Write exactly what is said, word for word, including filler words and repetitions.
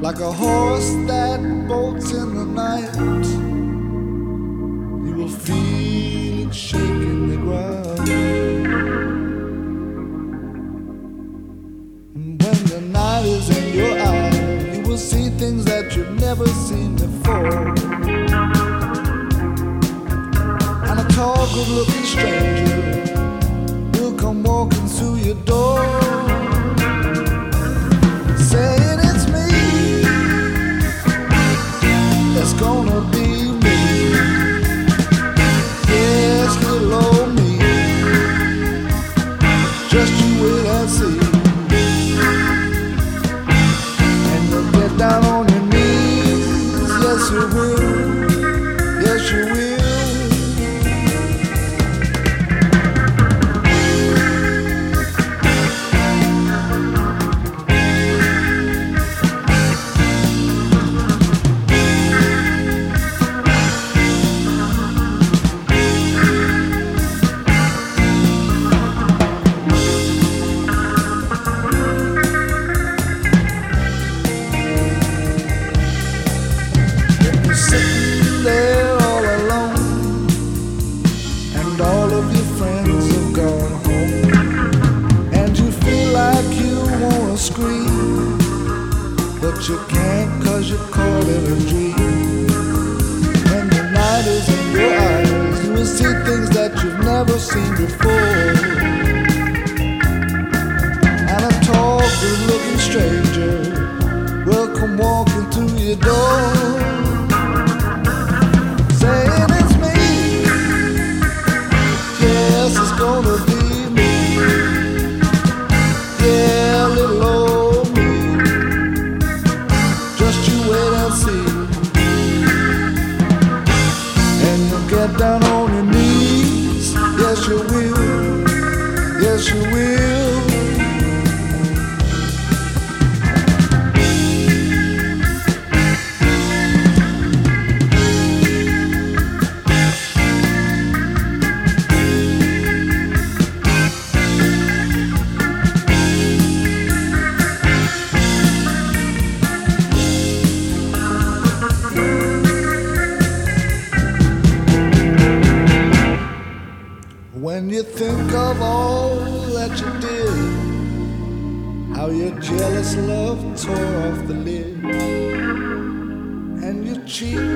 like a horse that bolts in the night. You will feel it shaking the ground. And when the night is in your eyes, you will see things that you've never seen before. And a tall, good-looking stranger will come walking through your door, saying it's me, it's gonna be me. Yes, little old me. Just you wait and see. And you'll get down on your knees. Yes, you will. Yes, you will. Sitting there all alone, and all of your friends have gone home, and you feel like you wanna scream, but you can't 'cause you're caught in a dream. When the night is in your eyes, you will see things that you've never seen before. And a tall, good-looking stranger will come walking through your door, saying it's me. Yes, it's gonna be me. Yeah, little old me. Just you wait and see. And you'll get down on your knees. Yes, you will. Yes, you will. When you think of all that you did, how your jealous love tore off the lid, and you cheat